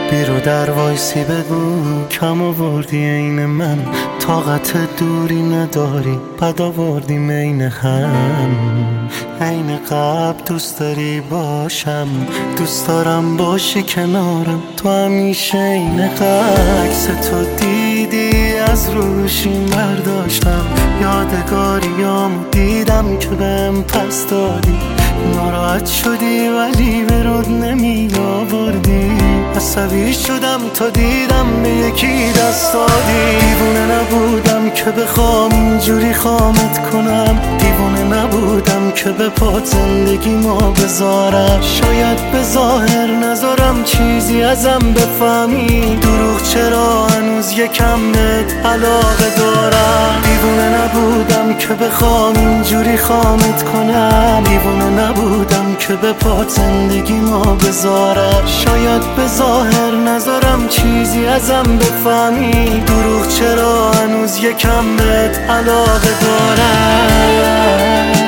بیرو در وایسی بگو کم آوردی عین من، طاقت دوری نداری بد آوردیم عین هم. عین قبل دوست داری باشم، دوست دارم باشی کنارم، تو همیشه عین عکس تو دیدی از روشیم برداشتم، یادگاریامو دیدم که بهم پس دادی، ناراحت شدی ولی به رود نمی آوردی، عصبی شدم تا دیدم به یکی دست دادی. دیوونه نبودم که بخوام اینجوری خامت کنم، دیوونه نبودم که به پات زندگی ما بذارم، شاید به ظاهر نذارم چیزی ازم بفهمی، دروغ چرا هنوز یکم بهت علاقه دارم. دیوونه نبودم که بخوام اینجوری خامت کنم، دیوونه نبودم که به پات زندگی ما بذارم، شاید به ظاهر نذارم چیزی ازم بفهمی، دروغ چرا هنوز یکم بهت علاقه دارم.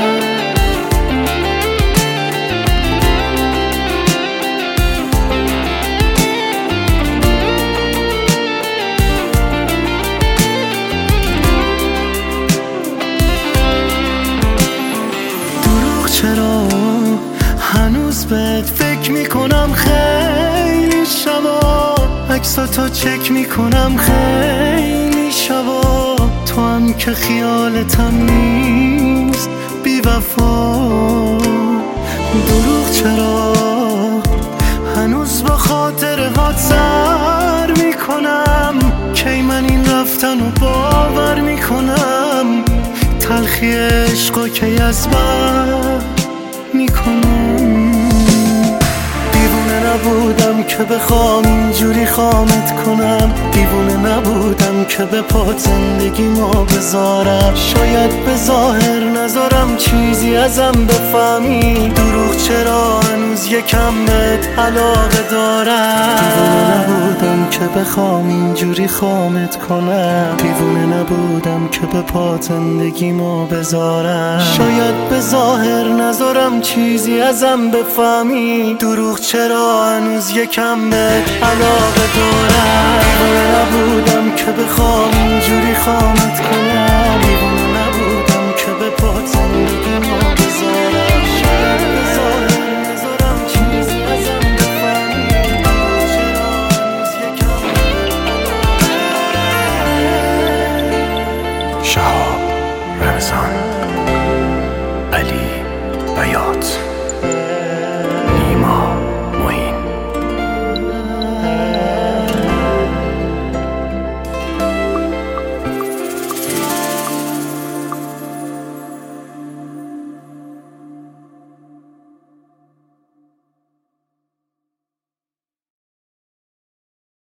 چرا هنوز بهت فکر میکنم خیلی شبا، عکساتو چک میکنم خیلی شبا، تو هم که خیالتم نیست بی وفا. دروغ چرا هنوز با خاطرهات سر میکنم، کی من این رفتنو باور میکنم، تلخی عشقا کی از بر میکنم. دیوونه نبودم که بخوام اینجوری خامت کنم، دیوونه نبودم که به پات زندگی ما بذارم، شاید به ظاهر نذارم چیزی ازم بفهمی، دروغ چرا هنوز یکم بهت علاقه دارم. دیوونه نبودم که بخوام اینجوری خامت کنم، دیوونه نبودم که به پات زندگی ما بذارم، شاید به ظاهر نذارم چیزی ازم بفهمی، دروغ چرا هنوز یکم بهت علاقه دارم. دیوونه نبودم که بخوام اینجوری خامت کنم، دیوونه نبودم که به پات زندگی ما بذارم، شاید به ظاهر نذارم چیزی ازم بفهمی، دروغ چرا هنوز یکم بهت علاقه دارم.